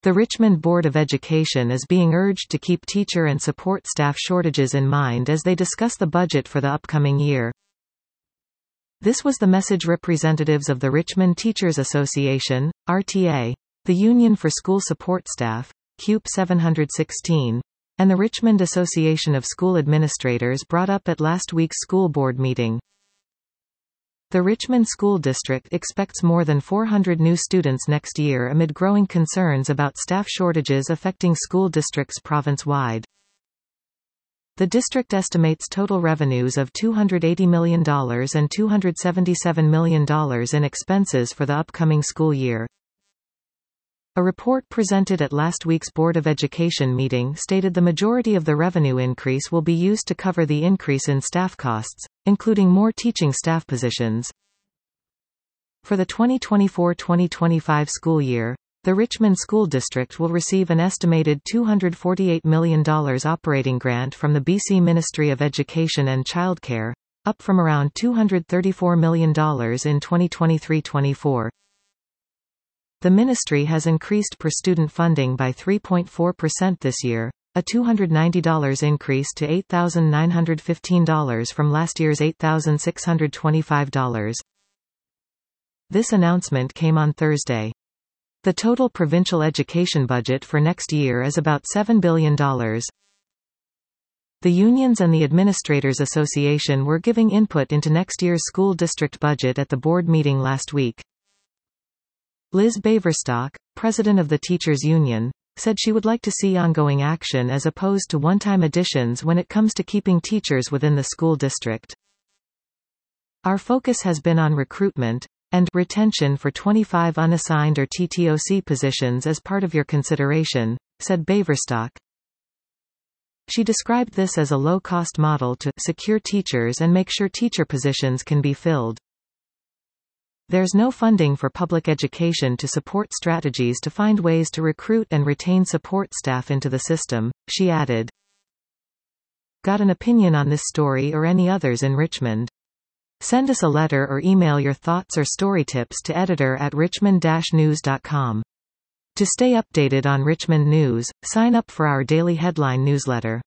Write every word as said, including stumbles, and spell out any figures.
The Richmond Board of Education is being urged to keep teacher and support staff shortages in mind as they discuss the budget for the upcoming year. This was the message representatives of the Richmond Teachers Association, R T A, the Union for School Support Staff, C U P seven sixteen, and the Richmond Association of School Administrators brought up at last week's school board meeting. The Richmond School District expects more than four hundred new students next year amid growing concerns about staff shortages affecting school districts province-wide. The district estimates total revenues of two hundred eighty million dollars and two hundred seventy-seven million dollars in expenses for the upcoming school year. A report presented at last week's Board of Education meeting stated the majority of the revenue increase will be used to cover the increase in staff costs, including more teaching staff positions. For the twenty twenty-four twenty twenty-five school year, the Richmond School District will receive an estimated two hundred forty-eight million dollars operating grant from the B C Ministry of Education and Childcare, up from around two hundred thirty-four million dollars in twenty twenty-three twenty-four. The ministry has increased per-student funding by three point four percent this year, a two hundred ninety dollars increase to eight thousand nine hundred fifteen dollars from last year's eight thousand six hundred twenty-five dollars. This announcement came on Thursday. The total provincial education budget for next year is about seven billion dollars. The unions and the Administrators Association were giving input into next year's school district budget at the board meeting last week. Liz Baverstock, president of the Teachers Union, said she would like to see ongoing action as opposed to one-time additions when it comes to keeping teachers within the school district. Our focus has been on recruitment and retention for twenty-five unassigned or T T O C positions as part of your consideration, said Baverstock. She described this as a low-cost model to secure teachers and make sure teacher positions can be filled. There's no funding for public education to support strategies to find ways to recruit and retain support staff into the system, she added. Got an opinion on this story or any others in Richmond? Send us a letter or email your thoughts or story tips to editor at richmond dash news dot com. To stay updated on Richmond news, sign up for our daily headline newsletter.